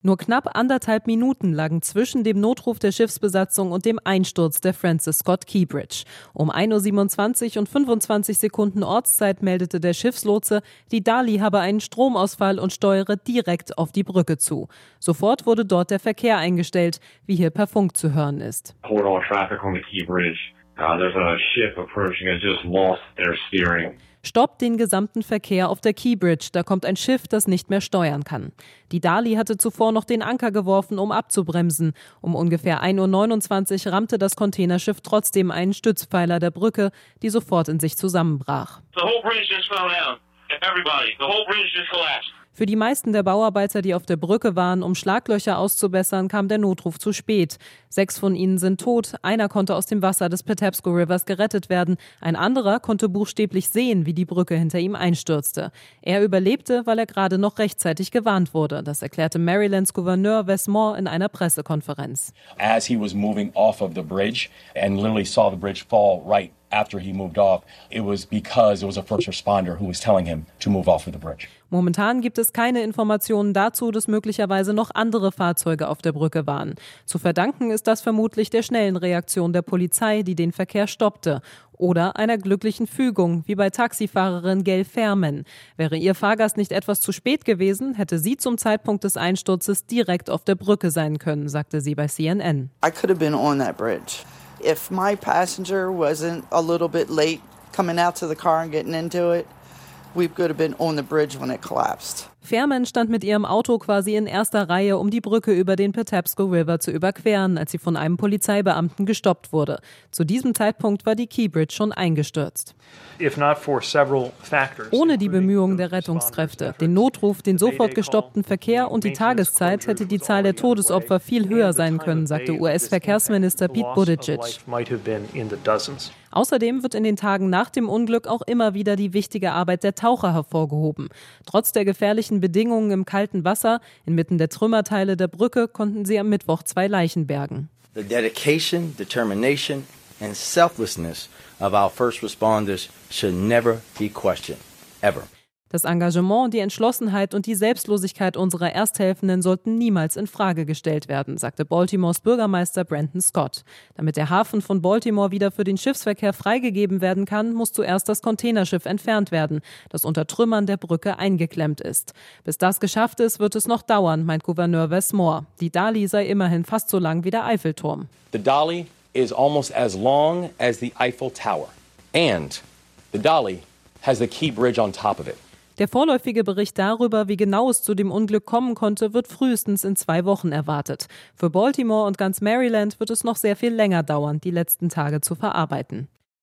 Nur knapp 1,5 Minuten lagen zwischen dem Notruf der Schiffsbesatzung und dem Einsturz der Francis Scott Key Bridge. Um 1:27 Uhr und 25 Sekunden Ortszeit meldete der Schiffslotse, die Dali habe einen Stromausfall und steuere direkt auf die Brücke zu. Sofort wurde dort der Verkehr eingestellt, wie hier per Funk zu hören ist. Hold all traffic on the Key Bridge. There's a ship approaching. It just lost their steering. Stoppt den gesamten Verkehr auf der Key Bridge, da kommt ein Schiff, das nicht mehr steuern kann. Die Dali hatte zuvor noch den Anker geworfen, um abzubremsen. Um ungefähr 1:29 Uhr rammte das Containerschiff trotzdem einen Stützpfeiler der Brücke, die sofort in sich zusammenbrach. The whole bridge just fell down. Everybody, the whole bridge just collapsed. Für die meisten der Bauarbeiter, die auf der Brücke waren, um Schlaglöcher auszubessern, kam der Notruf zu spät. 6 von ihnen sind tot, einer konnte aus dem Wasser des Patapsco Rivers gerettet werden, ein anderer konnte buchstäblich sehen, wie die Brücke hinter ihm einstürzte. Er überlebte, weil er gerade noch rechtzeitig gewarnt wurde, das erklärte Marylands Gouverneur Wes Moore in einer Pressekonferenz. As he was moving off of the bridge and literally saw the bridge fall right after he moved off, it was because it was a first responder who was telling him to move off of the bridge. Momentan gibt es keine Informationen dazu, dass möglicherweise noch andere Fahrzeuge auf der Brücke waren. Zu verdanken ist das vermutlich der schnellen Reaktion der Polizei, die den Verkehr stoppte. Oder einer glücklichen Fügung, wie bei Taxifahrerin Gail Fairman. Wäre ihr Fahrgast nicht etwas zu spät gewesen, hätte sie zum Zeitpunkt des Einsturzes direkt auf der Brücke sein können, sagte sie bei CNN. I could have been on that bridge. If my passenger wasn't a little bit late coming out to the car and getting into it, we could have been on the bridge when it collapsed. Fairman stand mit ihrem Auto quasi in erster Reihe, um die Brücke über den Patapsco River zu überqueren, als sie von einem Polizeibeamten gestoppt wurde. Zu diesem Zeitpunkt war die Key Bridge schon eingestürzt. Ohne die Bemühungen der Rettungskräfte, den Notruf, den sofort gestoppten Verkehr und die Tageszeit hätte die Zahl der Todesopfer viel höher sein können, sagte US-Verkehrsminister Pete Buttigieg. Außerdem wird in den Tagen nach dem Unglück auch immer wieder die wichtige Arbeit der Taucher hervorgehoben. Trotz der gefährlichen Bedingungen im kalten Wasser, inmitten der Trümmerteile der Brücke, konnten sie am Mittwoch 2 Leichen bergen. The dedication, determination and selflessness of our first responders should never be questioned, ever. Das Engagement, die Entschlossenheit und die Selbstlosigkeit unserer Ersthelfenden sollten niemals in Frage gestellt werden, sagte Baltimores Bürgermeister Brandon Scott. Damit der Hafen von Baltimore wieder für den Schiffsverkehr freigegeben werden kann, muss zuerst das Containerschiff entfernt werden, das unter Trümmern der Brücke eingeklemmt ist. Bis das geschafft ist, wird es noch dauern, meint Gouverneur Wes Moore. Die Dali sei immerhin fast so lang wie der Eiffelturm. The Dali is almost as long as the Eiffel Tower. And the Dali has the Key Bridge on top of it. Der vorläufige Bericht darüber, wie genau es zu dem Unglück kommen konnte, wird frühestens in 2 Wochen erwartet. Für Baltimore und ganz Maryland wird es noch sehr viel länger dauern, die letzten Tage zu verarbeiten.